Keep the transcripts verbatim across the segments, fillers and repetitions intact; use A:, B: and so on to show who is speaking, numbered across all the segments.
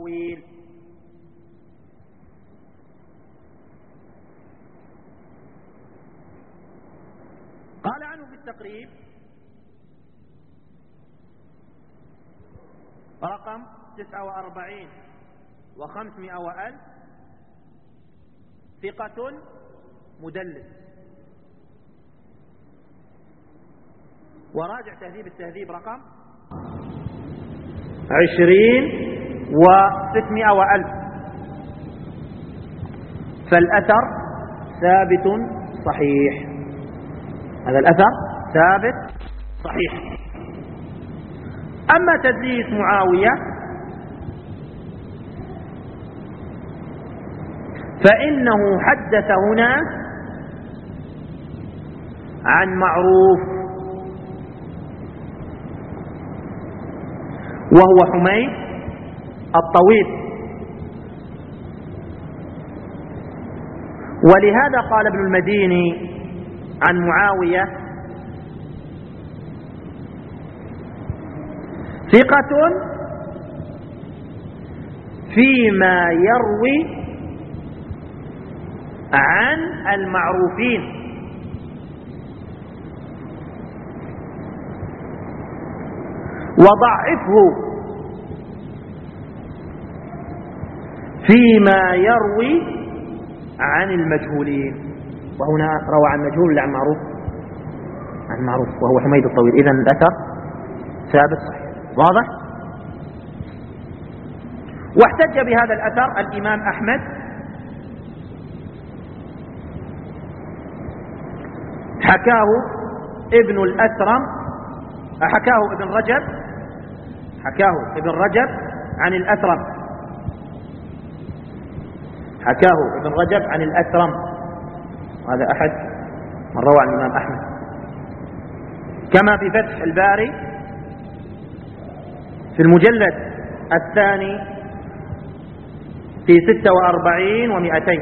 A: الطويل. قال عنه في التقريب رقم تسعة وأربعين وخمسمائة وألف: ثقة مدلس. وراجع تهذيب التهذيب رقم عشرين وستمائة وألف. فالأثر ثابت صحيح، هذا الأثر ثابت صحيح. أما تدليس معاوية فإنه حدث هنا عن معروف وهو حميد الطويل. ولهذا قال ابن المديني عن معاوية: ثقة فيما يروي عن المعروفين، وضعفه فيما يروي عن المجهولين. وهنا روى عن مجهول لا عن معروف؟ عن معروف وهو حميد الطويل. إذن الأثر ثابت صحيح. واضح؟ واحتج بهذا الأثر الإمام أحمد حكاه ابن الأثرم حكاه ابن رجب حكاه ابن رجب عن الأثرم حكاه ابن رجب عن الأثرم هذا أحد من روى عن الإمام أحمد. كما في فتح الباري في المجلد الثاني في ستة وأربعين ومئتين.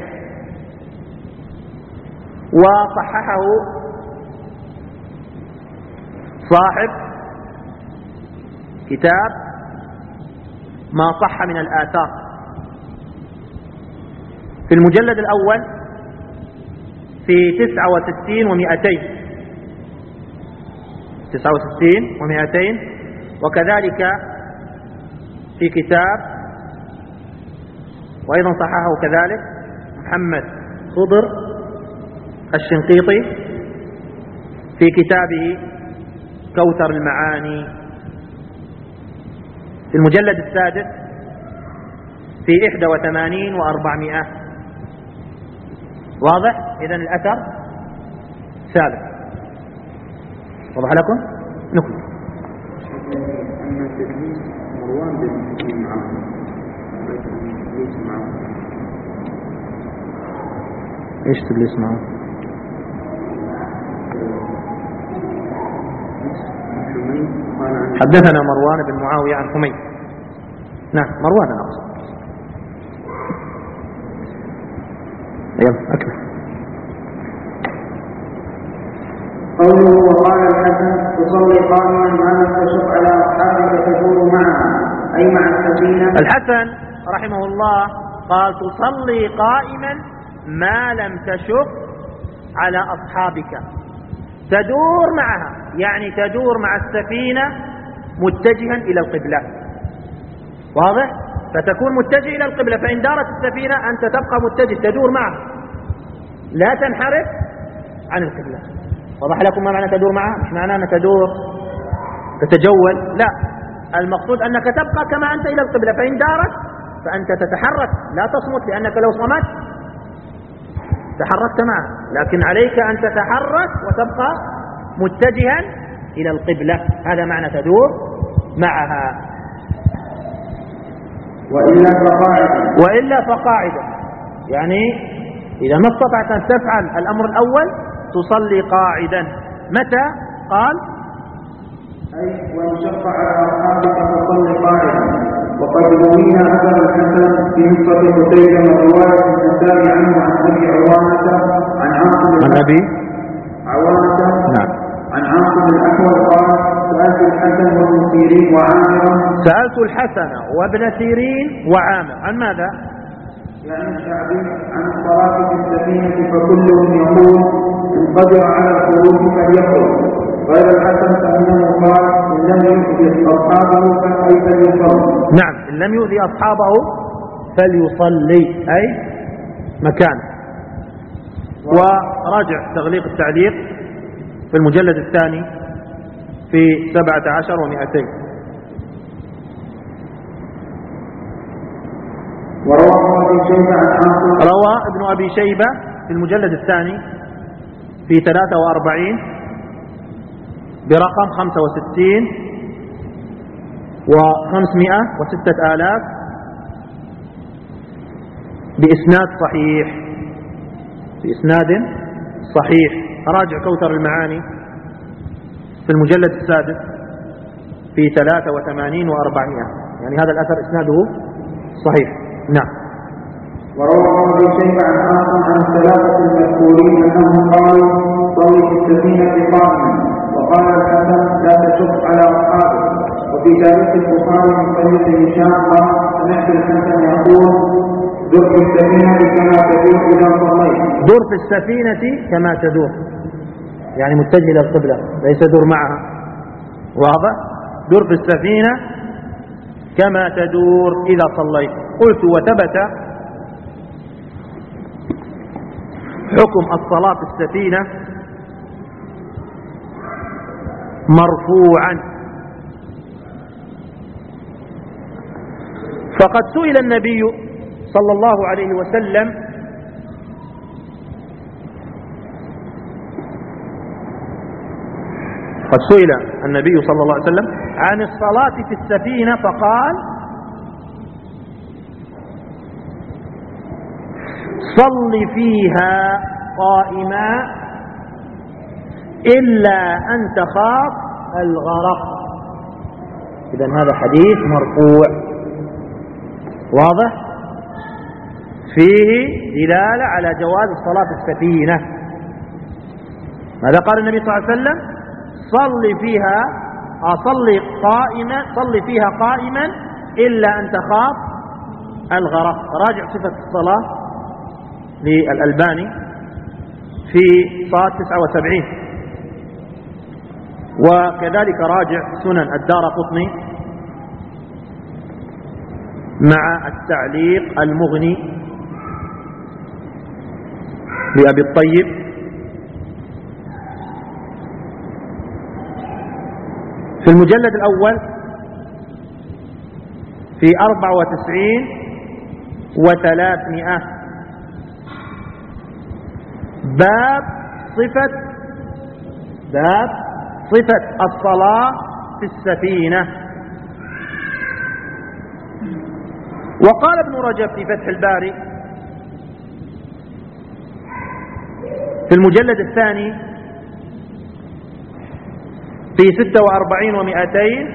A: وصححه صاحب كتاب ما صح من الآثار في المجلد الأول في تسعة وستين ومئتين تسعة وستين ومئتين. وكذلك في كتاب وأيضا صححه كذلك محمد خضر الشنقيطي في كتابه كوثر المعاني في المجلد السادس في إحدى وثمانين وأربعمائة. واضح؟ إذن الأثر ثابت. وضح لكم؟ نكمل.
B: أما تدليس مروان بن معاوية تدليس معاوية
A: ايش تدليس معاوية؟ حدثنا مروان بن معاوية عن حميد. نعم مروان أنا أقصد. يلا أكمل.
B: قوله وقال الحسن تصلي قائما ما لم تشق على أصحابك تدور معها أي مع السفينة.
A: الحسن رحمه الله قال تصلي قائما ما لم تشق على أصحابك تدور معها، يعني تدور مع السفينة متجها إلى القبلة. واضح؟ فتكون متجه إلى القبلة، فإن دارت السفينة أنت تبقى متجه تدور معها لا تنحرف عن القبلة. وضح لكم ما معنى تدور معها؟ مش معناه أن تدور تتجول، لا، المقصود أنك تبقى كما أنت إلى القبلة، فإن دارت فأنت تتحرك لا تصمت، لأنك لو صمت تحركت معها، لكن عليك أن تتحرك وتبقى متجها إلى القبلة. هذا معنى تدور معها.
B: وإلا فقاعدا
A: وإلا فقاعدا يعني إذا ما استطعت أن تفعل الأمر الأول تصلي قاعدا. متى؟ قال
B: أي وانشق على أصحابك فصلي قاعدا. وقد روينا أثر الحسن في نصرة قتيبة رواية النسائي عنه عن أبي عوانة عن عاصم
A: عن أبي
B: عوانة
A: نعم
B: عن عاصم الأحول قال سألت الحسن وابن سيرين وعامر.
A: سألت الحسن وابن سيرين وعامر عن ماذا؟
B: يعني الشعبي عن الصلاة في السفينة فكلهم يقول إن قدر على الخروج فليخرج. غير الحسن فإنه قال إن لم يؤذي أصحابه فأي فليصلي.
A: نعم، إن لم يؤذي أصحابه فليصلي أي مكان. وراجع تغليق التعليق في المجلد الثاني في سبعة عشر ومئتين.
B: وروى ابن شيبة عن عاصم.
A: روى ابن أبي شيبة في المجلد الثاني في ثلاثة وأربعين برقم خمسة وستين وخمسمائة وستة آلاف بإسناد صحيح، بإسناد صحيح. راجع كوثر المعاني في المجلد السادس في ثلاثة وثمانين وأربعمائة، يعني هذا الأثر إسناده صحيح. نعم.
B: وروى ابن شيبة عن عاصم عن ثلاثة المذكورين أنهم قالوا صلي في السفينة قائما، وقال الحسن لا تشق على أصحابه. وفي تاريخ البخاري من طريق هشام قال سمعت الحسن يقول دور في السفينة كما تدور إذا صليت.
A: دور في السفينة كما تدور، يعني متجه إلى القبلة، ليس دور معها. واضح؟ دور في السفينة كما تدور إذا صليت. قلت وثبت حكم الصلاة في السفينة مرفوعا، فقد سئل النبي صلى الله عليه وسلم قد سئل النبي صلى الله عليه وسلم عن الصلاة في السفينة فقال صل فيها قائما إلا أن تخاف الغرق. إذن هذا حديث مرفوع واضح فيه دلالة على جواز الصلاة في السفينة. ماذا قال النبي صلى الله عليه وسلم؟ صل فيها صل قائما صل فيها قائما إلا أن تخاف الغرق. راجع صفة الصلاة للألباني في صاد تسعة وسبعين، وكذلك راجع سنن الدارقطني مع التعليق المغني لأبي الطيب في المجلد الأول في أربع وتسعين وثلاثمائة باب صفة باب صفة الصلاة في السفينة. وقال ابن رجب في فتح الباري في المجلد الثاني في ستة وأربعين ومئتين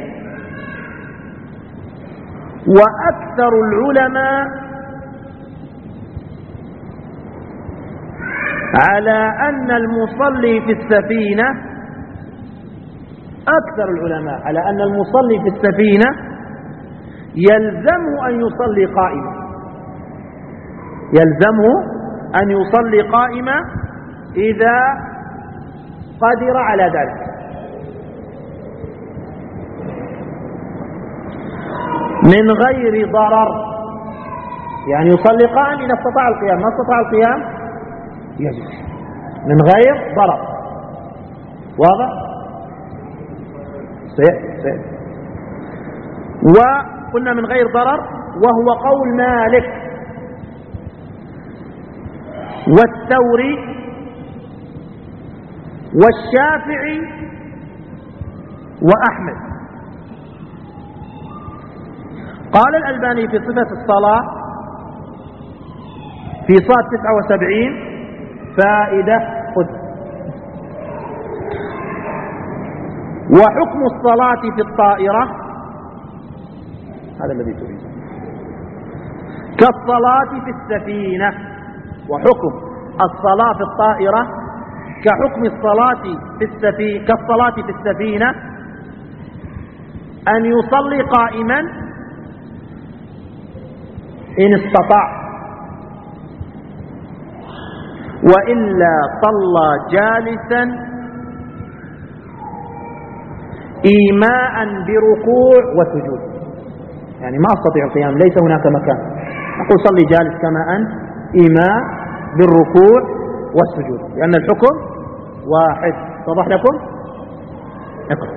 A: وأكثر العلماء على أن المصلي في السفينة أكثر العلماء على أن المصلي في السفينة يلزمه أن يصلي قائما يلزمه أن يصلي قائما إذا قدر على ذلك، من غير ضرر، يعني يصلي قائم إذا استطاع القيام، ما استطاع القيام يجلس من غير ضرر. واضح؟ سيء سيء. وقلنا من غير ضرر، وهو قول مالك والثوري والشافعي وأحمد. قال الألباني في صفة الصلاة في صاد تسعة وسبعين فائدة خذ. وحكم الصلاة في الطائرة هذا الذي تريد كالصلاة في السفينة، وحكم الصلاة في الطائرة كحكم الصلاة في السفينة كالصلاة في السفينة أن يصلي قائما إن استطاع، وإلا صلى جالسا إيماء بركوع وسجود. يعني ما أستطيع القيام، ليس هناك مكان، أقول صلي جالس كما أنت إيماء بالركوع والسجود، لأن الحكم واحد. اتضح لكم؟ اقرأ.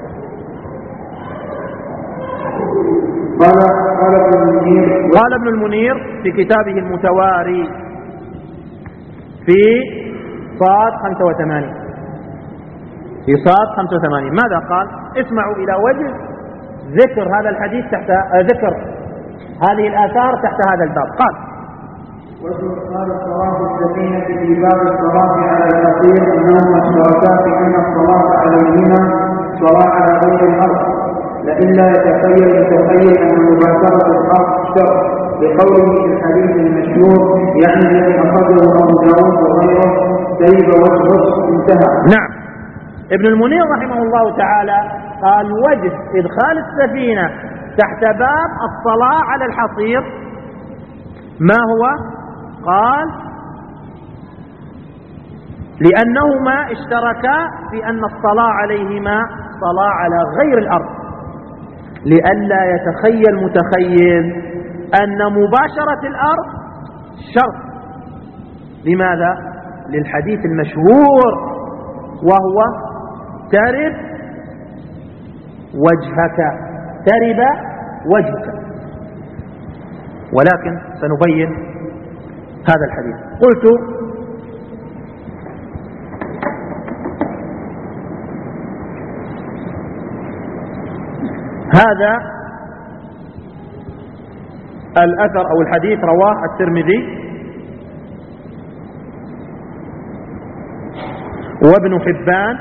B: قال قال ابن المنير
A: قال ابن المنير في كتابه المتواري في صاد خمسة وثمانين، في صاد خمسة وثمانين ماذا قال؟ اسمعوا إلى وجه ذكر هذا الحديث تحت ذكر هذه الآثار تحت هذا الباب. قال:
B: وجه قال الصلاة السفينة في باب الصلاة على الحصير أنهما اشتركا في أن الصلاة عليهما صلاة على غير الأرض، لئلا يتخيل يتخيل أن مباشرة الأرض شر، لقوله في الحديث المشهور يعني الذي أخرجه أبو داود وغيره سيب وجهه. انتهى.
A: نعم. ابن المنير رحمه الله تعالى قال: وجه إدخال السفينة تحت باب الصلاة على الحصير ما هو؟ قال: لأنهما اشتركا في أن الصلاة عليهما صلاة على غير الأرض، لئلا يتخيل متخيل أن مباشرة الأرض شرط. لماذا؟ للحديث المشهور وهو ترب وجهك، ترب وجهك. ولكن سنبين هذا الحديث. قلت: هذا الأثر أو الحديث رواه الترمذي وابن حبان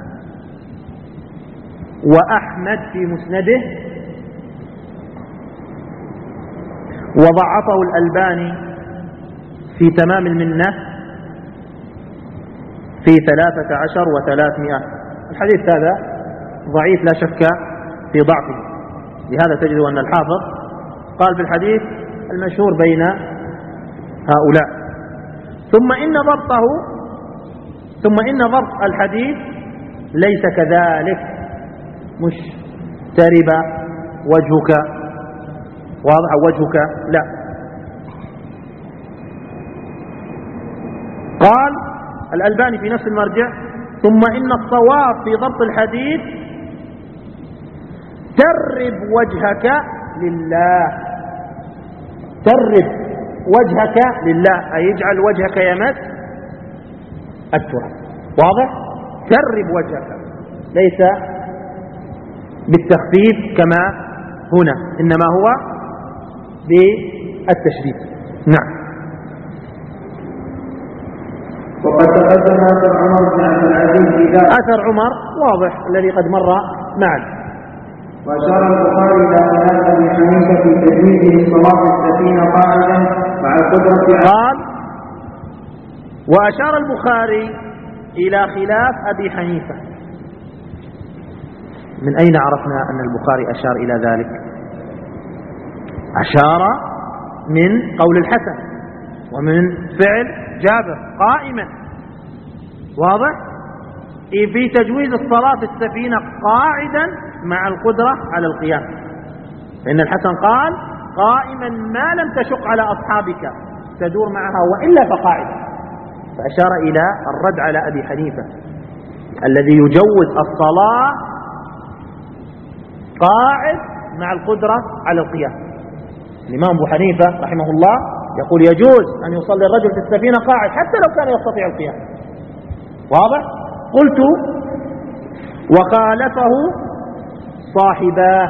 A: وأحمد في مسنده، وضعفه الألباني في تمام المنة في ثلاثة عشر وثلاثمائة. الحديث هذا ضعيف لا شك في ضعفه، لهذا تجد أن الحافظ قال في الحديث المشهور بين هؤلاء. ثم إن ضبطه ثم إن ضبط الحديث ليس كذلك، مش ترب وجهك واضح وجهك، لا. قال الألباني في نفس المرجع: ثم إن الصواب في ضبط الحديث ترب وجهك لله، ترب وجهك لله، أي يجعل وجهك يمس التراب. واضح؟ ترب وجهك، ليس بالتخفيف كما هنا، إنما هو بالتشديد. نعم.
B: وقد تقدم أثر عمر بن عبد العزيز في ذلك.
A: أثر عمر واضح الذي قد مر معنا.
B: وأشار البخاري إلى خلاف أبي حنيفة في تجويزه صلاة السفينة قاعدا مع القدرة على.
A: قال: وأشار البخاري إلى خلاف أبي حنيفة. من أين عرفنا أن البخاري أشار إلى ذلك؟ أشار من قول الحسن ومن فعل جابر قائما. واضح؟ في تجويز الصلاة في السفينة قاعدا مع القدرة على القيام، فإن الحسن قال: قائما ما لم تشق على أصحابك تدور معها، وإلا فقاعدا. فأشار إلى الرد على أبي حنيفة الذي يجوز الصلاة قاعد مع القدرة على القيام. الإمام أبو حنيفة رحمه الله يقول يجوز أن يصلي الرجل في السفينة قاعد حتى لو كان يستطيع القيام. واضح؟ قلت: وخالفه صاحباه.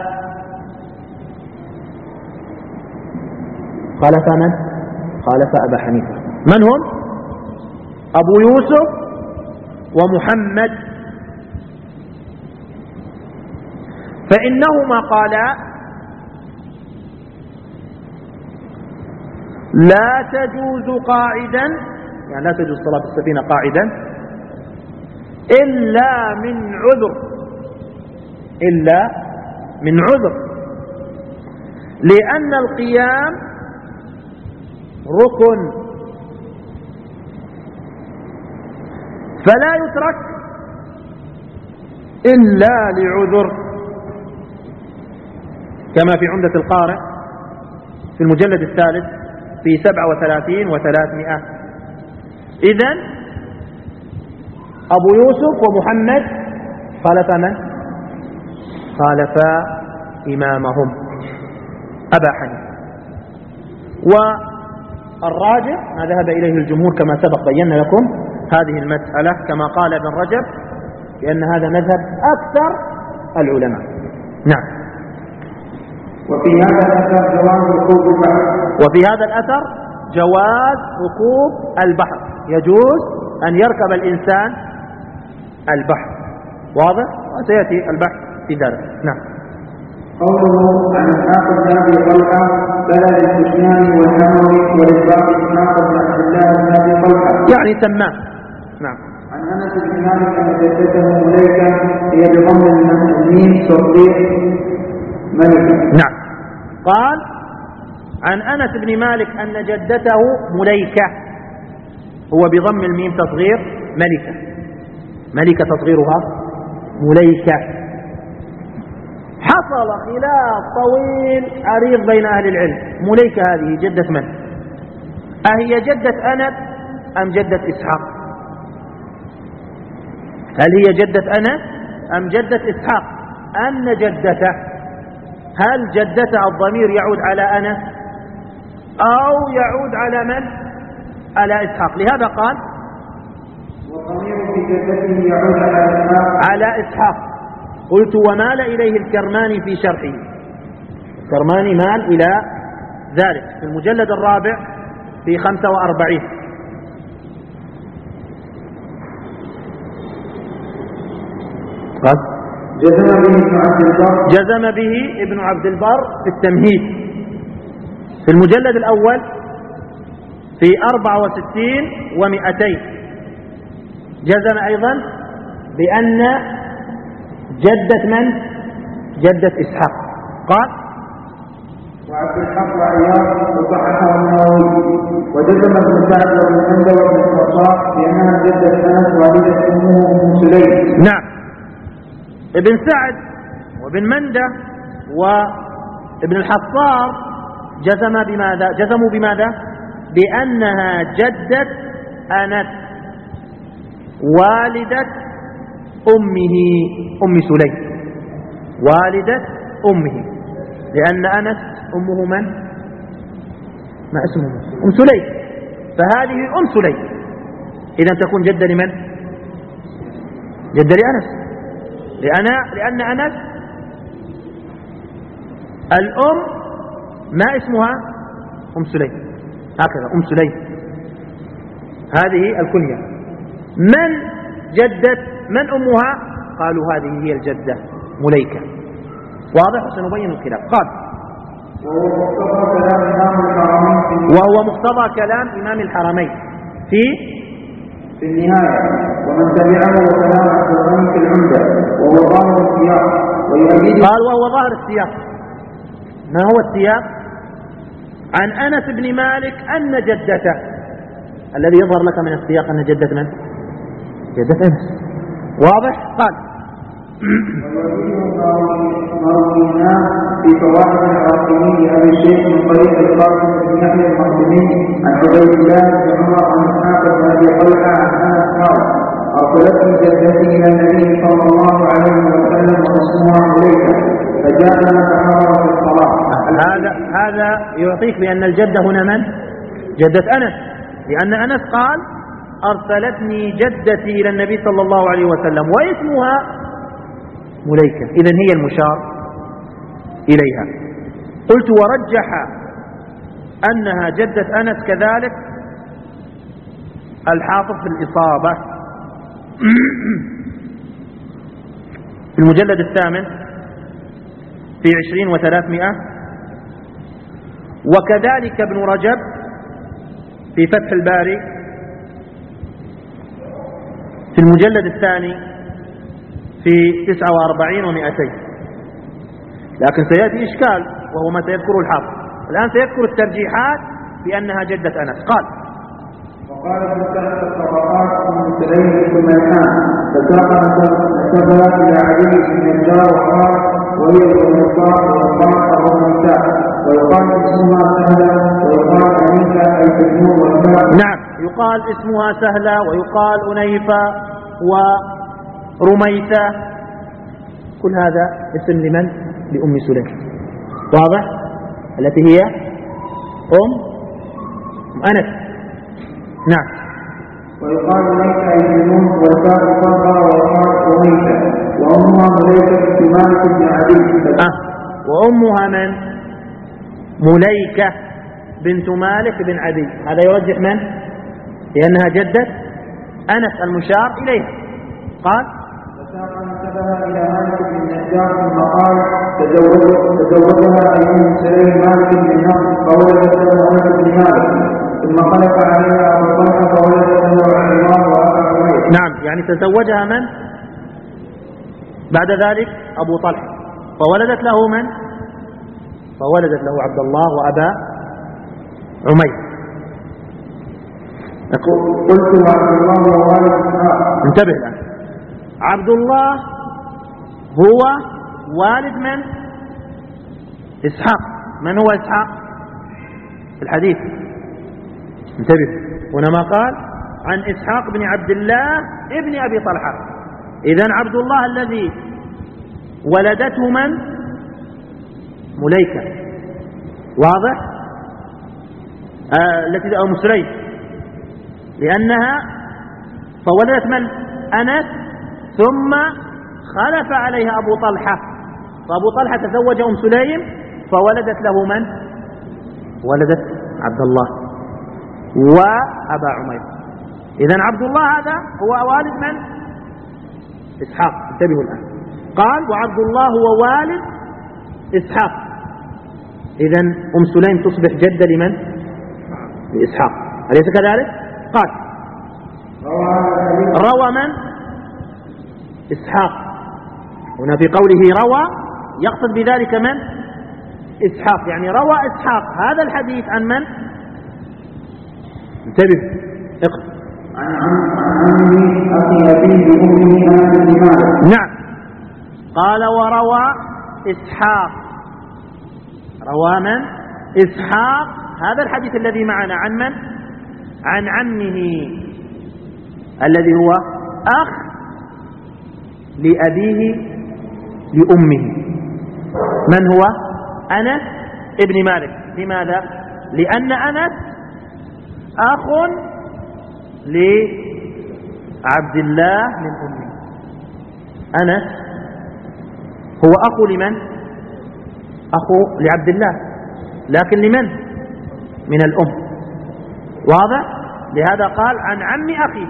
A: خالف من؟ خالف أبا حنيفة. من هم؟ أبو يوسف ومحمد، فإنهما قالا: لا تجوز قاعدا، يعني لا تجوز صلاة السفينة قاعدا إلا من عذر، إلا من عذر، لأن القيام ركن فلا يترك إلا لعذر، كما في عمدة القارئ في المجلد الثالث في سبعة وثلاثين وثلاثمائة. إذن أبو يوسف ومحمد خالفا من؟ خالفا إمامهم أبا حنيفة. والراجح ما ذهب إليه الجمهور كما سبق بينا لكم هذه المسألة، كما قال ابن رجب لأن هذا مذهب أكثر العلماء. نعم.
B: وفي هذا الأثر جواز ركوب البحر
A: وفي هذا الأثر جواز ركوب البحر، يجوز أن يركب الإنسان البحر، واضح؟ وسيأتي البحث في ذلك. نعم.
B: قوله عن إسحاق بن أبي طلحة بلد الكشماني والحموي وللباقي إسحاق بن عبد الله بن أبي طلحة
A: يعني تمام. نعم.
B: عن أنس بن مالك أن جدته مليكة هي بضم الميم تصديق ملكة.
A: نعم. قال عن أنس بن مالك أن جدته مليكة، هو بضم الميم تصغير ملكة، ملكة تصغيرها مليكة. حصل خلاف طويل عريض بين أهل العلم، مليكة هذه جدة من؟ أهي جدة أنس أم جدة إسحاق؟ هل هي جدة أنس أم جدة إسحاق؟ أن جدته، هل جدته الضمير يعود على أنس أو يعود على من؟ على إسحاق. لهذا قال
B: والضمير في جدته يعود على إسحاق
A: على إسحاق. قلت ومال إليه الكرماني في شرحه، الكرماني مال إلى ذلك في المجلد الرابع في خمسة وأربعين. قال
B: جزم به ابن عبد البر
A: جزم به ابن عبد البر في التمهيد في المجلد الأول في أربعة وستين ومئتين. جزم أيضا بأن جدة من؟ جدة إسحاق. قال
B: وعبد الحق وعياض وصححه النووي. وجزم ابن سعد وابن مندى وابن الخطاب بأنها جدة أنس والدة أمه أم سليم.
A: نعم. ابن سعد وابن مندى وابن الحصار جزم بماذا؟ جزموا بماذا؟ بأنها جدة أنس والدة أمه أم سليم، والدة أمه، لأن أنس أمه من؟ ما اسمه؟ أم سليم، فهذه أم سليم، إذا تكون جدة لمن؟ جدة لأنس، لأن لأن أنس الأم ما اسمها؟ أم سليم، هكذا أم سليم، هذه الكنية. من جدة من أمها؟ قالوا هذه هي الجدة مليكة. واضح؟ سنبين الخلاف. قال وهو مقتضى كلام إمام الحرمين في
B: في النهاية ومن تبعه وكلام عبد الغني في العمدة وهو ظاهر السياق ويؤيد.
A: قال وهو ظاهر السياق. ما هو السياق؟ عن أنس بن مالك أن جدته، الذي يظهر لك من السياق أن جدة من؟ جدة أنس. واضح؟ قال
B: مروينا في فوائد العاصمي لأبي الشيخ من طريق القاسم بن يحيى المقدمي عن عبيد الله بن عمر عن إسحاق بن أبي طلحة عن أنس قال أرسلتني جدتي إلى النبي صلى الله عليه وسلم واسمها مليكة فجاءنا فأمر في الصلاة.
A: هذا هذا يعطيك بأن الجدة هنا من؟ جدة أنس، لأن أنس قال أرسلتني جدتي إلى النبي صلى الله عليه وسلم واسمها مليكة، إذن هي المشار إليها. قلت ورجح أنها جدة أنس كذلك الحافظ في الإصابة في المجلد الثامن في عشرين وثلاثمائة، وكذلك ابن رجب في فتح الباري في المجلد الثاني في تسعة وأربعين ومئتين. لكن سيأتي إشكال وهو ما سيذكره الحافظ. الآن سيذكر الترجيحات بأنها جدة أنس. قال:
B: وقال ابن سعد الطبقات من سليم ثم كان فساق نسبها إلى علي بن الدار وقال: وهي الوفاء والوفاء الرميساء، ويقال اسمها سهلة ويقال أنيفة أي تجنوب والفاء.
A: نعم، يقال اسمها سهلة ويقال أنيفة ورميسة، كل هذا اسم لمن؟ لأم سليم. واضح؟ التي هي أم أنس. نعم.
B: ويقال أنيفة أي تجنوب والفاء صغرى ويقال أنيفة، وأمها مليكة بن مالك بن عدي.
A: أه. وأمها من؟ مليكة بنت مالك بن عدي. هذا يرجح من؟ لأنها جدة أنس المشار إليها. قال:
B: فساق نسبها إلى مالك بن النجار ثم قال: تزوجها أي أم سليم مالك بن النصر فولدت له أنس بن مالك، ثم خلف عليها أبو طلحة فولدت له عمار وأبا عمير.
A: نعم، يعني تزوجها من؟ بعد ذلك أبو طلحة، فولدت له من؟ فولدت له عبد الله وأبا عمير.
B: قلت وعبد الله ووالد إسحاق.
A: انتبه الآن، عبد الله هو والد من؟ إسحاق. من هو إسحاق في الحديث؟ انتبه، هنا ما قال عن إسحاق بن عبد الله ابن أبي طلحة. إذن عبد الله الذي ولدته من؟ مليكة. واضح؟ آه التي أو مسليم، لأنها فولدت من؟ أنس، ثم خلف عليها أبو طلحة، فأبو طلحة تزوج أم سليم فولدت له من؟ ولدت عبد الله وأبا عمير. إذن عبد الله هذا هو والد من؟ إسحاق. انتبهوا الآن، قال: وعبد الله هو والد إسحاق. إذن أم سليم تصبح جدة لمن؟ لإسحاق، أليس كذلك؟ قال: روى من؟ إسحاق. هنا في قوله روى يقصد بذلك من؟ إسحاق، يعني روى إسحاق هذا الحديث عن من؟ انتبه، اقرأ.
B: عن عمي أخي أبيه بأمه أنس بن مالك.
A: نعم، قال: وروى إسحاق. روى من؟ إسحاق هذا الحديث الذي معنا عن من؟ عن عمه الذي هو أخ لأبيه لأمه. من هو؟ أنس ابن مالك. لماذا؟ لأن أنس أخ لعبد الله من أمه. أنس هو أخو لمن؟ أخو لعبد الله، لكن لمن؟ من الأم. واضح؟ لهذا قال عن عم أخي،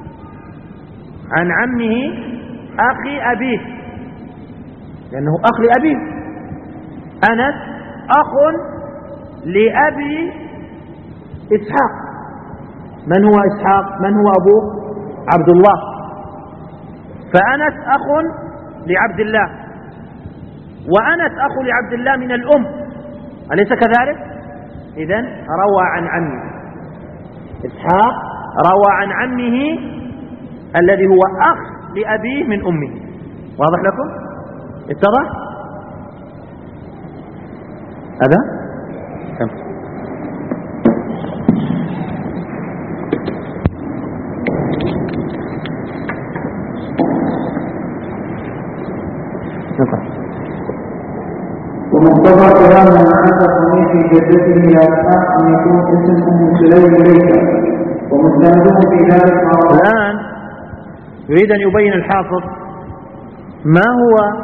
A: عن عمه أخي أبيه، لأنه أخ لأبيه. أنس أخ لأبي إسحاق. من هو إسحاق؟ من هو أبوه؟ عبد الله. فأنس أخ لعبد الله، وأنس أخ لعبد الله من الأم، أليس كذلك؟ إذن روى عن عمه. إسحاق روى عن عمه الذي هو أخ لأبيه من أمه. واضح لكم؟ اتضح؟ هذا؟ كم؟
B: ومقتضى كلام من عاد قميص جدته الى اسحاق ان يكون اسم ام سليم اليك، ومستندهم في ذلك.
A: الان يريد ان يبين الحافظ ما هو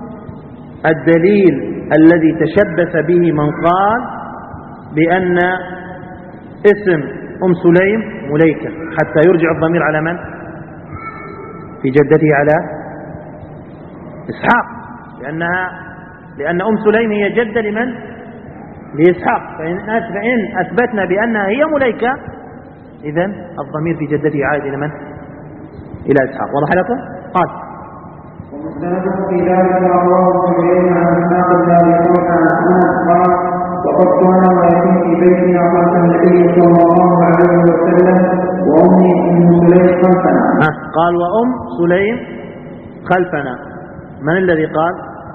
A: الدليل الذي تشبث به من قال بان اسم ام سليم مليكه، حتى يرجع الضمير على من؟ في جدته على اسحاق، لانها لأن أم سليم هي جدة لمن؟ لإسحاق. فإن أثبتنا بأنها هي مليكة إذن الضمير في جدته عائد إلى من؟ إلى إسحاق. واضح لكم؟ قال:
B: مستند في ذلك رواه ابن عن اسحاق بن ابي عن انس قال: وقد كان ويكون في بيتنا خلف النبي صلى الله عليه وسلم وامي ام سليم خلفنا.
A: قال وام سليم خلفنا. من الذي قال؟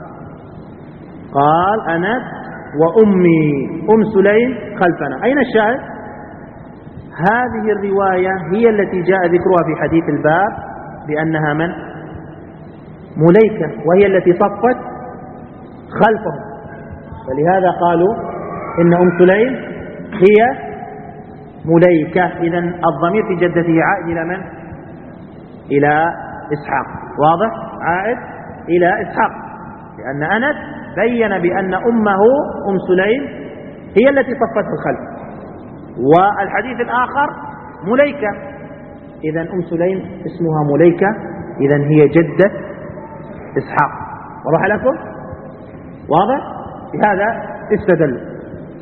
A: قال انس وامي ام سليم خلفنا. اين الشاهد؟ هذه الروايه هي التي جاء ذكرها في حديث الباب بانها من؟ مليكه، وهي التي صفت خلفهم، ولهذا قالوا إن أم سليم هي مليكة. إذن الضمير في جدته عائد إلى من؟ إلى إسحاق. واضح؟ عائد إلى إسحاق، لأن أنس بين بأن أمه أم سليم هي التي صفته الخلف، والحديث الآخر مليكة. إذن أم سليم اسمها مليكة، إذن هي جدة إسحاق. وضح لكم؟ واضح؟ بهذا استدل.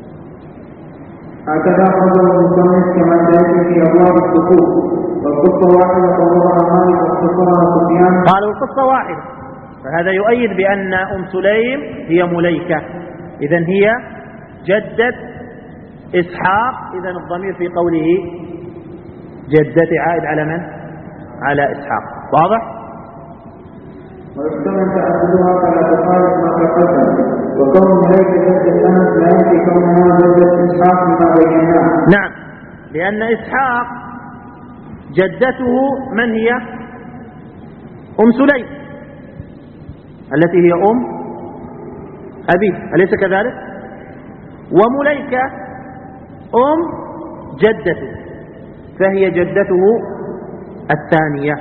B: هكذا قدر المصنف كما سياتي في ابواب الصفوف، والقصه واحده قولها مالك واختصرها سفيان.
A: قالوا القصه واحده، فهذا يؤيد بان ام سليم هي مليكه، اذا هي جده اسحاق. اذا الضمير في قوله جدتي عائد على من؟ على اسحاق. واضح؟
B: ويحتمل تأكدها فلا تخالف ما تقدم، وكون ملائكة جدة أنس لا ينفي كونها جدة إسحاق بما بيناه.
A: نعم، لأن إسحاق جدته من هي؟ أم سليم التي هي أم أبيه، أليس كذلك؟ ومليكة أم جدته، فهي جدته الثانية،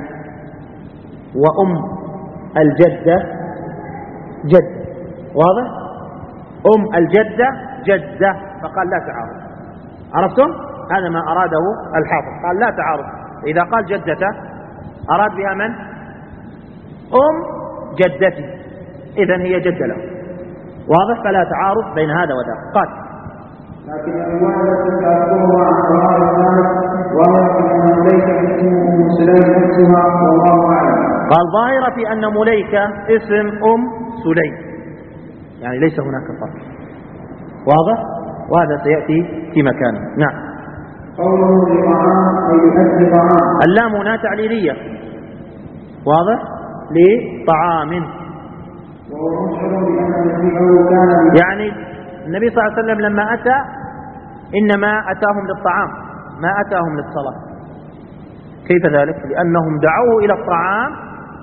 A: وأم الجدة جدة. واضح؟ أم الجدة جدة، فقال لا تعارض. عرفتم؟ هذا ما أراده الحافظ، قال لا تعارض. إذا قال جدته أراد بها من؟ أم جدتي، إذن هي جدة له. واضح؟ فلا تعارض بين هذا وذاك. قال
B: لكن الرواية التي تذكرها عن ظهار الناس وهي أن مليكة اسم أم سليم نفسها والله أعلم.
A: قال ظاهرة في أن مليكة اسم أم سليم، يعني ليس هناك فرق. واضح؟ وهذا سيأتي في مكانه. نعم.
B: قوله لطعام أي لأجل طعام.
A: اللام هنا تعليلية. واضح؟ لطعام.
B: وهو مشعر بأن المسيح كان
A: يعني النبي صلى الله عليه وسلم لما أتى إنما أتاهم للطعام، ما أتاهم للصلاة. كيف ذلك؟ لأنهم دعوه إلى الطعام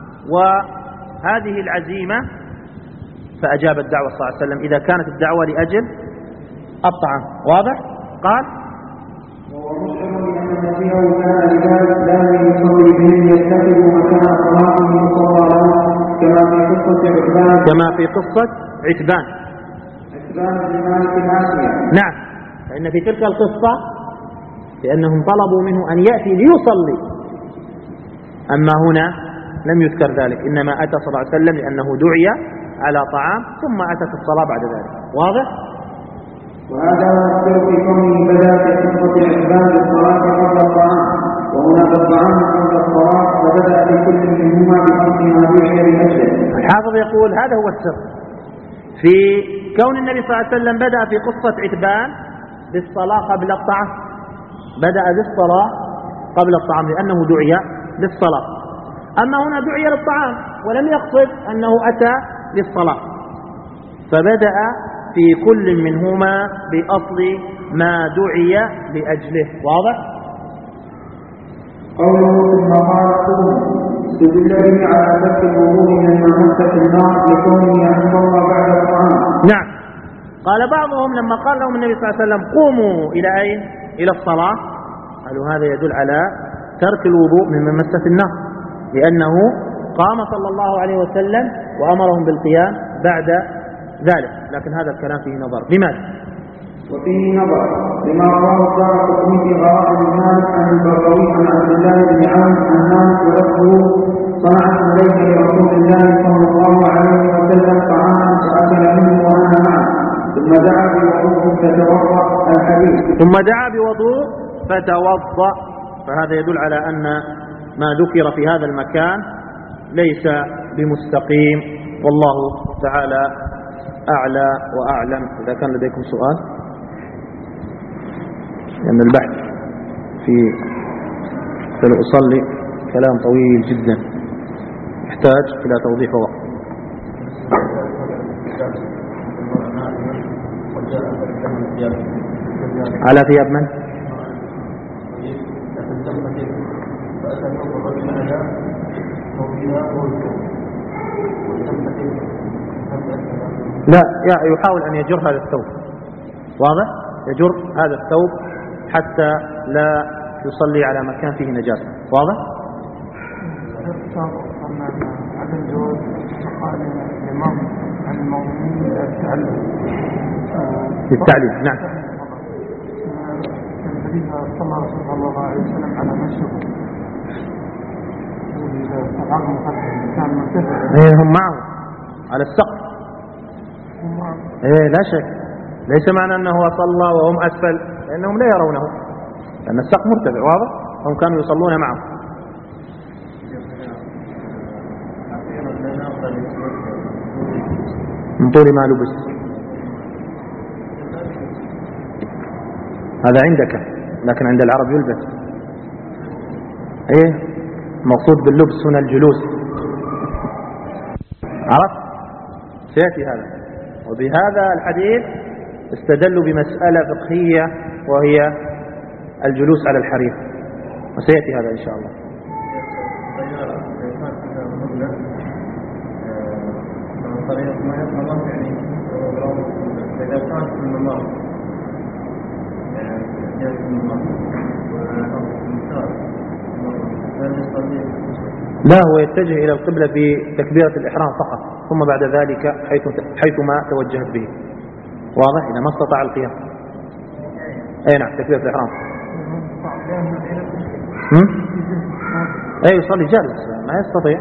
A: وهذه العزيمة، فأجاب الدعوة صلى الله عليه وسلم إذا كانت الدعوة لأجل الطعام. واضح؟ قال
B: وهو مشعر بأن المسيح كان لذلك لا يصلي بهم يتخذ مكان صلاته مصلى له، كما في قصة عتبان
A: كما في قصة عتبان
B: عتبان بن مالك العاشية.
A: نعم، فإن في تلك القصة لأنهم طلبوا منه أن يأتي ليصلي، أما هنا لم يذكر ذلك، إنما أتى صلى الله عليه وسلم لأنه دعي على طعام ثم أتت الصلاة بعد ذلك. واضح؟
B: وهذا يذكر في كونه بدأ في قصة عتبان بالصلاة قبل الطعام، وهناك الطعام قبل الصلاة، وبدأ في كل منهما بخلق ما دعي لأجله.
A: الحافظ يقول هذا هو السر في كون النبي صلى الله عليه وسلم بدأ في قصة عتبان بالصلاة قبل الطعام، بدأ بالصلاة قبل الطعام لأنه دعي للصلاة. أما هنا دعي للطعام ولم يقصد أنه أتى للصلاة، فبدأ في كل منهما بأصل ما دعي لأجله. واضح؟
B: قوله ثم قال قوم استدل به على ترك الوضوء من مسة النار لكونه يصلى بعد الطعام.
A: نعم. قال بعضهم لما قال لهم النبي صلى الله عليه وسلم قوموا إلى أين؟ إلى الصلاة، قالوا هذا يدل على ترك الوضوء من مسة النار، لأنه قام صلى الله عليه وسلم وأمرهم بالقيام بعد ذلك. لكن هذا الكلام فيه نظر. لماذا؟
B: وفيه نظر لما رواه الدارقطني في غرائب الناس عن البغوي عن عبد الله بن عون عن ناس ولفظه صنعت مليكة لرسول الله صلى الله عليه وسلم طعاما فأكل منه وأنا معه، ثم دعا بوضوء فتوضأ. الحديث
A: ثم دعا بوضوء فتوضأ، فهذا يدل على أن ما ذكر في هذا المكان ليس بمستقيم، والله تعالى أعلى وأعلم. إذا كان لديكم سؤال، لأن البحث في فلأصلي كلام طويل جدا يحتاج إلى توضيح وقت. على ثياب من؟ لا، يحاول أن يجر هذا الثوب، واضح؟ يجر هذا الثوب حتى لا يصلي على مكان فيه نجاسة، واضح؟
C: عدم جواز قال الإمام عن المؤمنين للتعلم
A: للتعليم. نعم.
C: النبي صلى الله عليه وسلم على مشهد كان مرتفع.
A: ايه هم معه على السقف. ايه لا شك، ليس معنى أنه صلى وهم أسفل، لأنهم لا يرونه، لأن السقف مرتفع، واضح؟ هم كانوا يصلون معه. من طول ما لبس، هذا عندك، لكن عند العرب يلبس. ايه مقصود باللبس هنا الجلوس، عرفت؟ سيأتي هذا. وبهذا الحديث استدلوا بمسألة فقهية وهي الجلوس على الحرير، وسيأتي هذا إن شاء الله. لا، هو يتجه إلى القبلة بتكبيرة الإحرام فقط، ثم بعد ذلك حيث حيثما توجهت به، واضح؟ إذا ما استطاع القيام. أي نعم، تكبيرة الإحرام. أي يصلي جالس، ما يستطيع.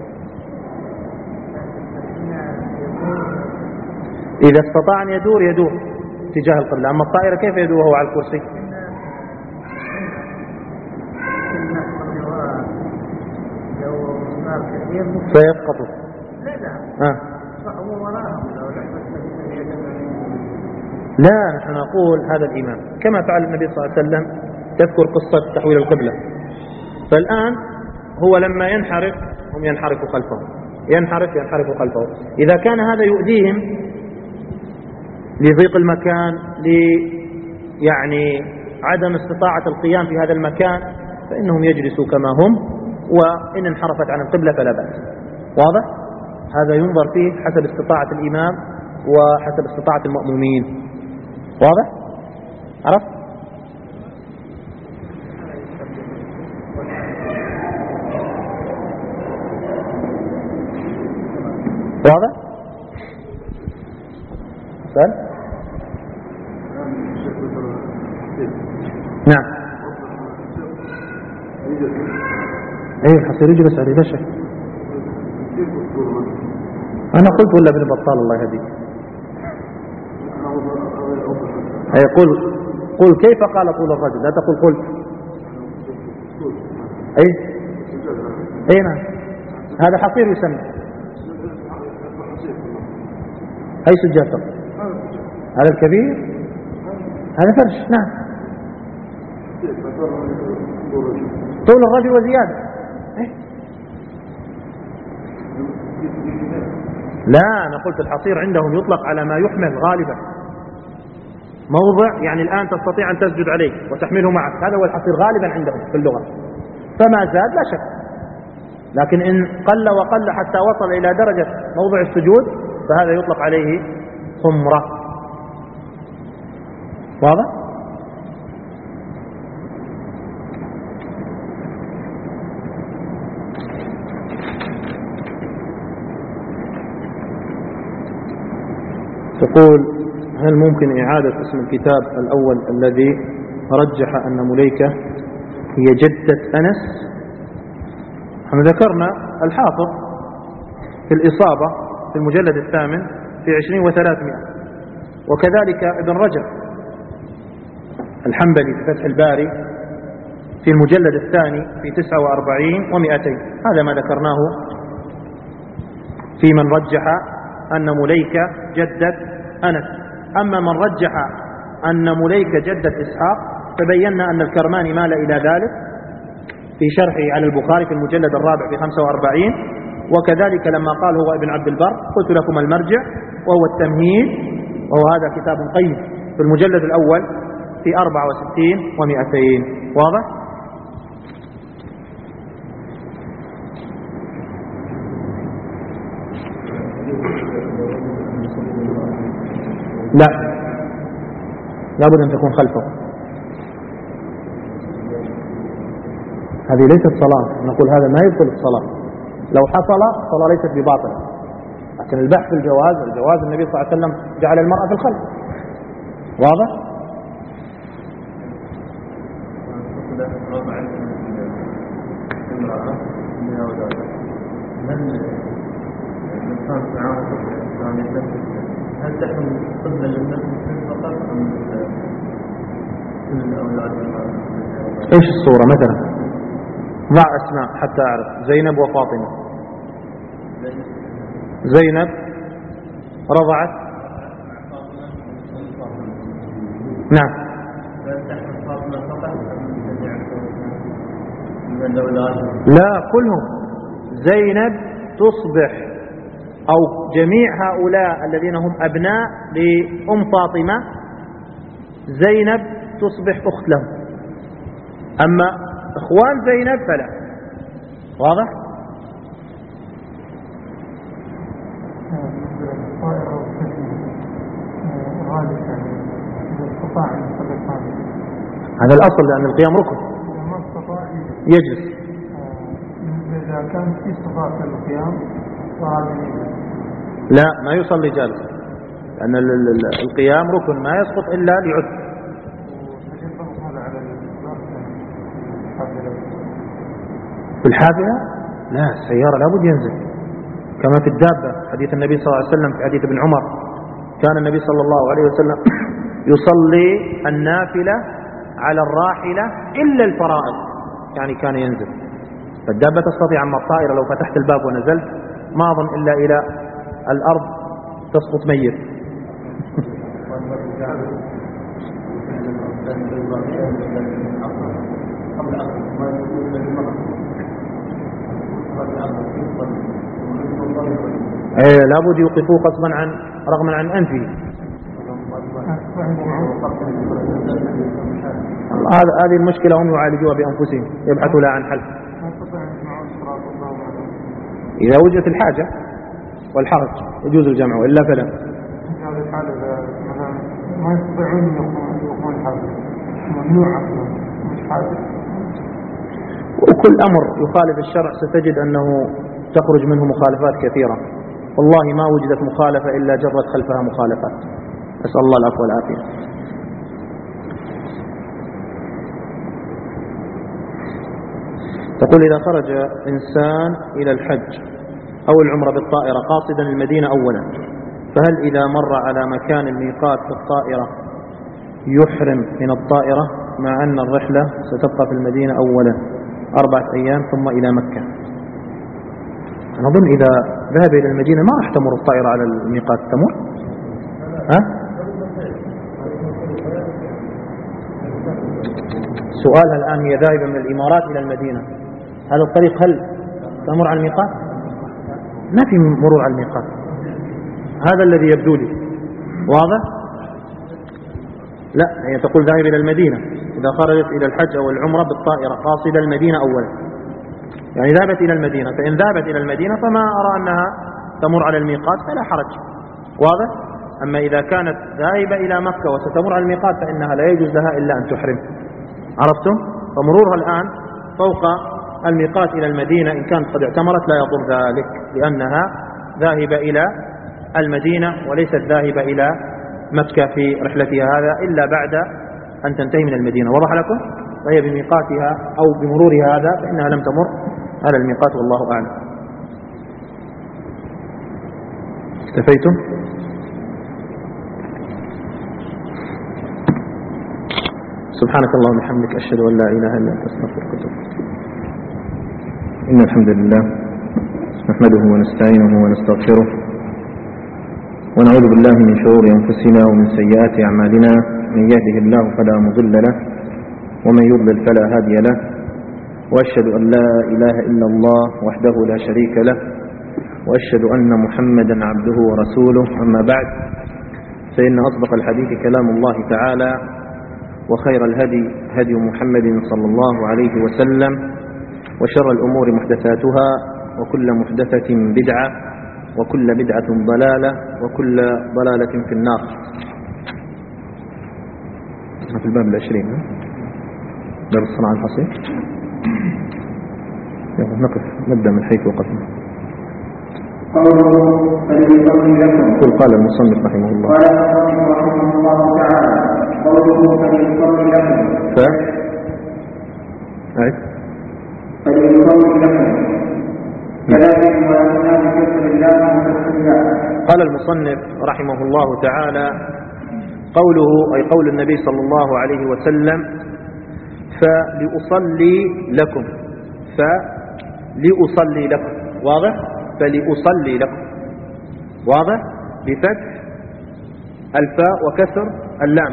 A: إذا استطاع أن يدور يدور تجاه القبلة، أما الطائرة كيف يدور وهو على الكرسي؟ سيسقط. آه. لا، نحن نقول هذا الإمام كما فعل النبي صلى الله عليه وسلم، تذكر قصة تحويل القبلة. فالآن هو لما ينحرف هم ينحرفوا خلفه، ينحرف ينحرفوا خلفه. إذا كان هذا يؤذيهم لضيق المكان، ل يعني عدم استطاعة القيام في هذا المكان، فإنهم يجلسوا كما هم، وإن انحرفت عن القبلة فلا بأس. واضح؟ هذا ينظر فيه حسب استطاعة الإمام وحسب استطاعة المأمومين. واضح؟ عرفت؟ واضح؟ سأل؟ نعم. ايه حصير يجلس عليه لا شك. انا قلت ولا ابن بطال الله يهديك؟ اي قل قل كيف قال طول الرجل، لا تقول قلت. اي اي نعم، هذا حصير يسمى. اي سجاد تقول؟ هذا الكبير، هذا فرش. نعم، طول الرجل وزيادة. لا، أنا قلت الحصير عندهم يطلق على ما يحمل غالبا، موضع يعني الآن تستطيع أن تسجد عليه وتحمله معك، هذا هو الحصير غالبا عندهم في اللغة. فما زاد لا شك، لكن إن قل وقل حتى وصل إلى درجة موضع السجود فهذا يطلق عليه خمرة. واضح؟ تقول: هل ممكن إعادة اسم الكتاب الأول الذي رجح أن مليكة هي جدة أنس؟ نحن ذكرنا الحافظ في الإصابة في المجلد الثامن في عشرين وثلاثمائة، وكذلك ابن رجب الحنبلي في فتح الباري في المجلد الثاني في تسعة وأربعين ومئتين. هذا ما ذكرناه في من رجح أن مليكة جدة أنس. أما من رجح أن مليكة جدة إسحاق فبينا أن الكرماني مال إلى ذلك في شرحه على البخاري في المجلد الرابع في خمسة وأربعين، وكذلك لما قال هو ابن عبد البر قلت لكم المرجع وهو التمهيد، وهو هذا كتاب قيم في المجلد الأول في أربعة وستين ومئتين. واضح؟ لا، لابد أن تكون خلفه. هذه ليست صلاة، نقول هذا ما يبطل الصلاة، لو حصل الصلاة ليست بباطلة، لكن البحث في الجواز، الجواز النبي صلى الله عليه وسلم جعل المرأة في الخلف. واضح؟
D: هل تكون قبل للنفس فقط أم كل الأولاد؟
A: إيش الصورة مثلا؟ ضع أسماء حتى أعرف. زينب وفاطمة. زينب رضعت. نعم. لا، كلهم. زينب تصبح أو جميع هؤلاء الذين هم أبناء لأم فاطمة زينب تصبح أخت لهم، أما إخوان زينب فلا. واضح؟ هذا الأصل، لأن القيام ركن. يجلس.
C: إذا كان في استطاعة القيام
A: لا، ما يصلي جالس، لأن القيام ركن ما يسقط إلا لعذر. في الحافلة لا، السيارة لابد ينزل، كما في الدابة. حديث النبي صلى الله عليه وسلم في حديث ابن عمر، كان النبي صلى الله عليه وسلم يصلي النافلة على الراحلة إلا الفرائض، يعني كان ينزل. فالدابة تستطيع، أما الطائرة لو فتحت الباب ونزلت ما أظن إلا إلى الأرض تسقط ميت. ايه لابد يوقفوه غصبا عن رغما عن أنفه. هذه المشكلة هم يعالجوها بأنفسهم، يبحثوا لها عن حل إذا وجدت الحاجة والحرج يجوز الجمع، وإلا فلا.
C: هذه الحالة ما يستطيعون يقومون حاجة ممنوع مش حاجة.
A: وكل أمر يخالف الشرع ستجد أنه تخرج منه مخالفات كثيرة، والله ما وجدت مخالفة إلا جرت خلفها مخالفات، أسأل الله العفو والعافية. تقول إذا خرج إنسان إلى الحج أو العمرة بالطائرة قاصدا المدينة أولا، فهل إذا مر على مكان الميقات في الطائرة يحرم من الطائرة مع أن الرحلة ستبقى في المدينة أولا أربعة أيام ثم إلى مكة؟ أنا أظن إذا ذهب إلى المدينة ما راح تمر الطائرة على الميقات، تمر؟ ها؟ سؤالها الآن هي ذاهبة من الإمارات إلى المدينة، هذا الطريق هل تمر على الميقات؟ ما في مرور على الميقات، هذا الذي يبدو لي. واضح؟ لا، هي تقول ذاهب إلى المدينة إذا خرجت إلى الحج أو العمرة بالطائرة قاصدة المدينة أولا، يعني ذهبت إلى المدينة، فإن ذهبت إلى المدينة فما أرى أنها تمر على الميقات فلا حرج. واضح؟ أما إذا كانت ذاهبة إلى مكة وستمر على الميقات فإنها لا يجوز لها إلا أن تحرم. عرفتم؟ فمرورها الآن فوق الميقات إلى المدينة إن كانت قد اعتمرت لا يضر ذلك، لأنها ذاهبة إلى المدينة وليست ذاهبة إلى مكة في رحلتها هذا إلا بعد أن تنتهي من المدينة. وضح لكم؟ فهي بميقاتها أو بمرورها هذا فإنها لم تمر على الميقات، والله أعلم. استفيتم؟ سبحانك اللهم وبحمدك أشهد أن لا إله إلا أنت أستغفرك وأتوب إليك. إن الحمد لله
E: نحمده ونستعينه ونستغفره ونعوذ بالله من شرور أنفسنا ومن سيئات أعمالنا. من يهده الله فلا مضل له ومن يضلل فلا هادي له، وأشهد أن لا إله إلا الله وحده لا شريك له، وأشهد أن محمدا عبده ورسوله. أما بعد، فإن أصدق الحديث كلام الله تعالى، وخير الهدي هدي محمد صلى الله عليه وسلم، وشر الأمور محدثاتها، وكل محدثة بدعة، وكل بدعة ضلالة، وكل ضلالة في النار. في الباب العشرين، باب الصناعة الحصير. نقف نبدأ من حيث وقفنا. قل قال المصنف رحمه الله
B: قال المصنف رحمه الله تعالى: قوله فليصلي لكم
E: ف أعد
B: فليصلي لكم كذلك وأتنا بكسر الله وكسر الله.
E: قال المصنف رحمه الله تعالى: قوله أي قول النبي صلى الله عليه وسلم: فلأصلي لكم، فلأصلي لكم، واضح؟ فلأصلي لكم، واضح؟ بفتح الفاء وكسر اللام،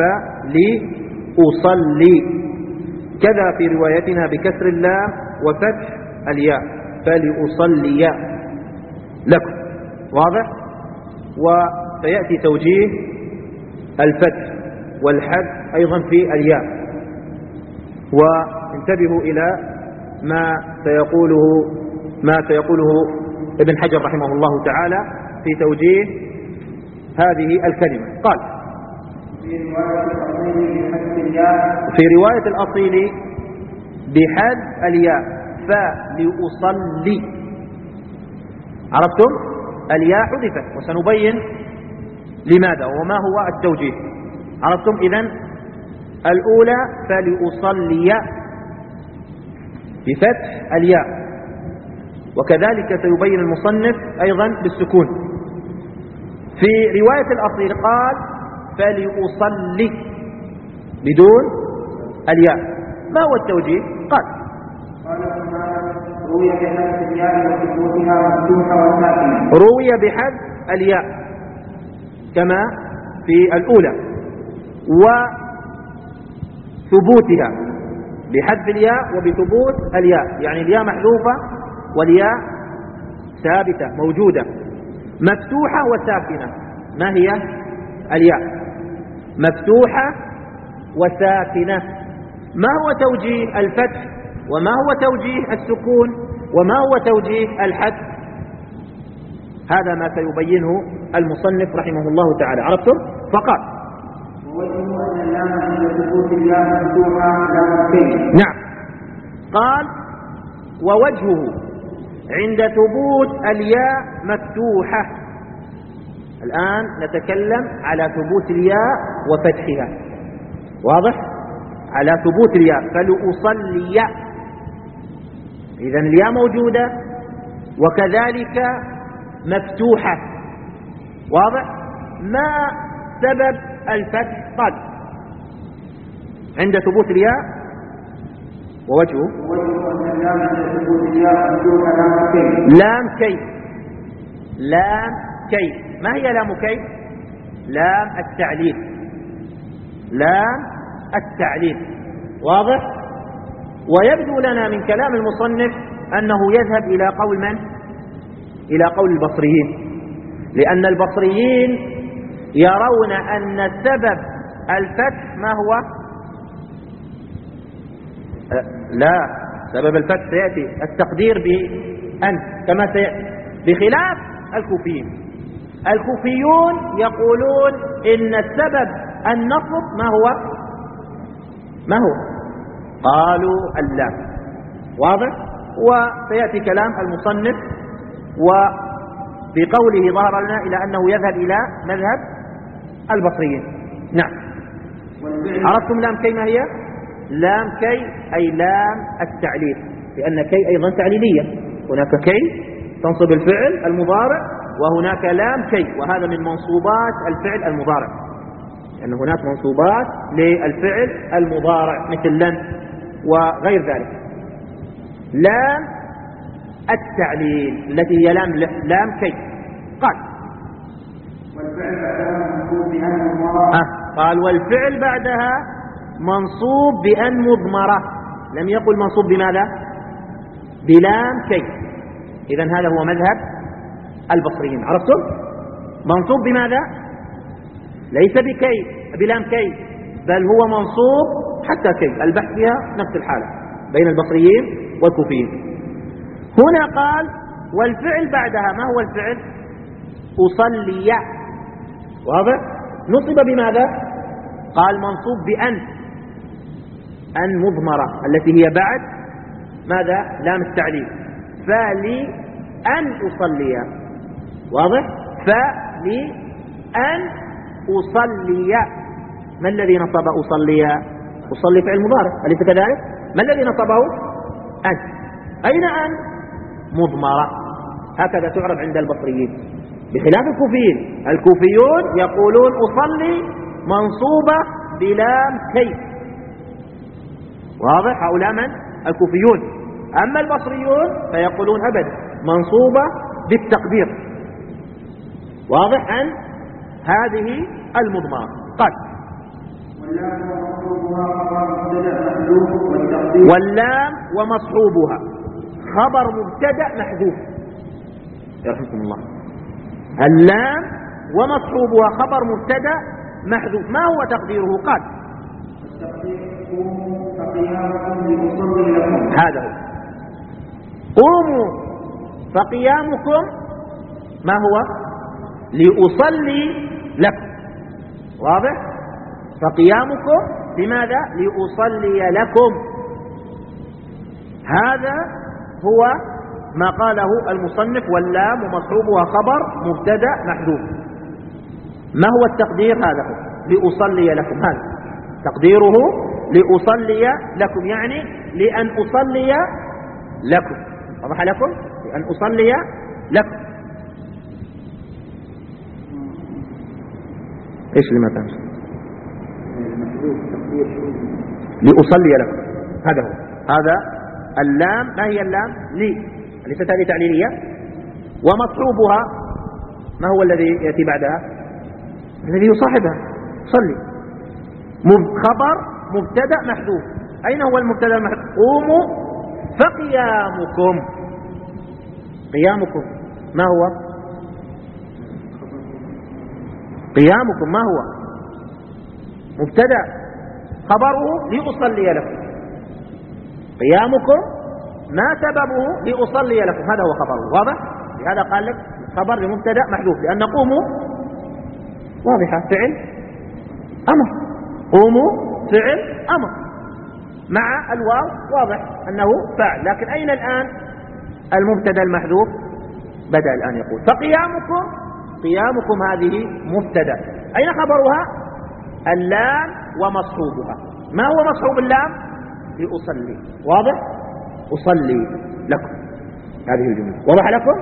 E: فلأصلي. كذا في روايتنا بكسر اللام وفتح الياء، فلأصلي لكم، واضح؟ وسيأتي توجيه الفتح والحد أيضا في الياء. وانتبهوا إلى ما سيقوله ما سيقوله ابن حجر رحمه الله تعالى في توجيه هذه الكلمة. قال: في رواية الأصيل بحد الياء فلأصلي. عرفتم؟ الياء حذفت، وسنبين لماذا وما هو التوجيه. عرفتم؟ إذن الأولى فلأصلي بفتح الياء، وكذلك سيبين المصنف أيضا بالسكون. في رواية الأصيل قال فلأصلي بدون الياء. ما هو التوجيه؟ قال:
B: روي بحذف الياء وثبوتها مفتوحة وساكنة.
E: روي بحذف الياء كما في الأولى، وثبوتها بحذف الياء وبثبوت الياء، يعني الياء محذوفة والياء ثابتة موجودة، مفتوحة وساكنة. ما هي الياء؟ مفتوحة وساكنة. ما هو توجيه الفتح، وما هو توجيه السكون، وما هو توجيه الحذف؟ هذا ما سيبينه المصنف رحمه الله تعالى. عرفتم؟ فقال:
B: ووجهه أن اللام عند ثبوت الياء مفتوحة لام كي.
E: نعم، قال: ووجهه عند ثبوت الياء مفتوحة. الآن نتكلم على ثبوت الياء وفتحها، واضح؟ على ثبوت الياء فلأصلي، إذن الياء موجودة وكذلك مفتوحة، واضح؟ ما سبب الفتح؟ قال: عند ثبوت الياء ووجهه لام كي. لام كي، ما هي لام كي؟ لام التعليل، لام التعليل، واضح؟ ويبدو لنا من كلام المصنف أنه يذهب إلى قول من؟ إلى قول البصريين، لأن البصريين يرون أن سبب الفتح ما هو؟ أه لا، سبب الفتح سيأتي التقدير بأن كما سيأتي، بخلاف الكوفيين. الكوفيون يقولون إن السبب النصب ما هو؟ ما هو؟ قالوا اللام، واضح؟ وسيأتي كلام المصنف، وبقوله ظهر لنا إلى أنه يذهب إلى مذهب البصريين. نعم، عرفتم لام كي ما هي؟ لام كي أي لام التعليل، لأن كي أيضا تعليلية. هناك كي تنصب الفعل المضارع، وهناك لام كي، وهذا من منصوبات الفعل المضارع، لأن هناك منصوبات للفعل المضارع مثل لن وغير ذلك. لام
A: التعليل التي هي لام لام كي. قال
B: والفعل بعدها منصوب بأن مضمرة.
A: أه قال والفعل بعدها منصوب بأن مضمرة، لم يقل منصوب بماذا؟ بلام كي. إذن هذا هو مذهب البصريين، عرفتم؟ منصوب بماذا؟ ليس بكي بلام كي، بل هو منصوب حتى كي. البحث فيها نفس الحالة بين البصريين والكوفيين. هنا قال والفعل بعدها، ما هو الفعل؟ أصلي. واضح؟ نصب بماذا؟ قال منصوب بأن، أن مضمرة التي هي بعد ماذا؟ لام التعليل. فلي أن أصلي. واضح؟ فلي أن أصلي. ما الذي نصب أصلي؟ أصلي فعل مضارع، أليس كذلك؟ ما الذي نصبه؟ أن. أين أن؟ مضمرة. هكذا تعرف عند البصريين بخلاف الكوفيين. الكوفيون يقولون أصلي منصوبة بلام كي. واضح؟ هؤلاء من؟ الكوفيون. أما البصريون فيقولون أبدا منصوبة بالتقدير. واضح؟ أن هذه المضمرة. قال واللام ومصحوبها خبر مبتدأ محذوف. يرحمكم الله. اللام ومصحوبها خبر مبتدأ محذوف، ما هو تقديره؟ قال هذا هو. قوموا فقيامكم ما هو؟ لأصلي لكم. واضح؟ فقيامكم لماذا؟ لأصلي لكم. هذا هو ما قاله المصنف واللام ومصحوبها خبر مبتدأ محذوف. ما هو التقدير؟ هذا هو لأصلي لكم. هذا تقديره لأصلي لكم، يعني لأن أصلي لكم. وضح لكم؟ لأن أصلي لكم. إيش اللي ما تنسى؟ لأصلي لكم. هذا هو. هذا اللام. ما هي اللام؟ لي، ليست هذه تعليلية. ومصحوبها ما هو الذي يأتي بعدها؟ الذي يصاحبها. صلي. خبر مبتدأ محذوف. أين هو المبتدأ المحذوف؟ قوموا فقيامكم. قيامكم ما هو؟ قيامكم ما هو؟ مبتدأ خبره لأصلي لكم. قيامكم ما سببه؟ لأصلي لكم. هذا هو خبره. واضح؟ لهذا قال لك خبر لمبتدأ محذوف، لأن قوموا واضحة فعل أمر. قوموا فعل أمر مع الواو واضح أنه فاعل. لكن أين الآن المبتدأ المحذوف؟ بدأ الآن يقول فقيامكم. قيامكم هذه مبتدأ. أين خبرها؟ اللام ومصحوبها. ما هو مصحوب اللام؟ لأصلي. واضح؟ أصلي لكم. هذه الجملة. واضح لكم؟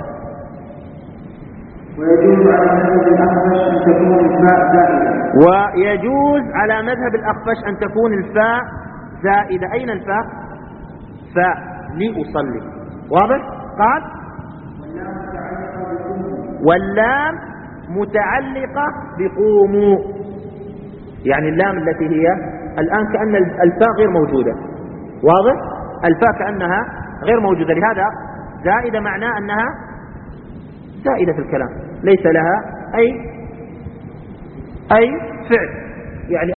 B: ويجوز على مذهب الأخفش أن تكون الفاء زائدة.
A: ويجوز على مذهب الأخفش أن تكون الفاء زائدة. أين الفاء؟ فاء لأصلي. واضح؟ قال واللام متعلقة بقوموا، يعني اللام التي هي الآن كأن الفاء غير موجودة. واضح؟ الفاء كأنها غير موجودة، لهذا زائدة معناه أنها زائدة في الكلام، ليس لها أي أي فعل، يعني